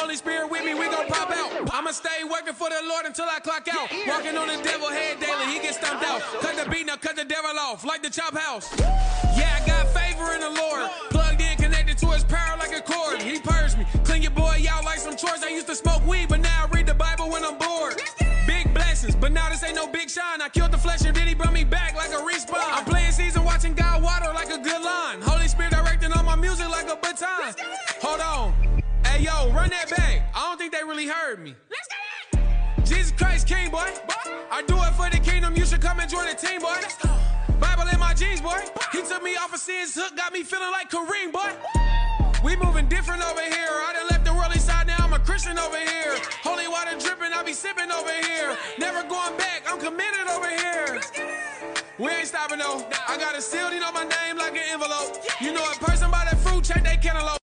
Holy Spirit with me, we gon' pop out. I'ma stay working for the Lord until I clock out. Walking on the devil head daily, he gets stomped out. Cut the beat, now cut the devil off, like the chop house. Yeah, I got favor in the Lord. Plugged in, connected to his power like a cord. He purged me, clean your boy out like some chores. I used to smoke weed, but now I read the Bible when I'm bored. Big blessings, but now this ain't no big shine. I killed the flesh and then he brought me back like a respawn. I'm playing season, watching God water like a good line. Holy Spirit directing all my music like a baton. Hold on. Hey, yo, run that back. I don't think they really heard me. Jesus Christ King, boy. I do it for the kingdom. You should come and join the team, boy. Bible in my jeans, boy. He took me off of sin's hook, got me feeling like Kareem, boy. We moving different over here. I done left the worldly side, now I'm a Christian over here. Holy water dripping, I be sipping over here. Never going back, I'm committed over here. We ain't stopping though. I got it sealed, you know my name like an envelope. You know a person by that fruit, check they cantaloupe.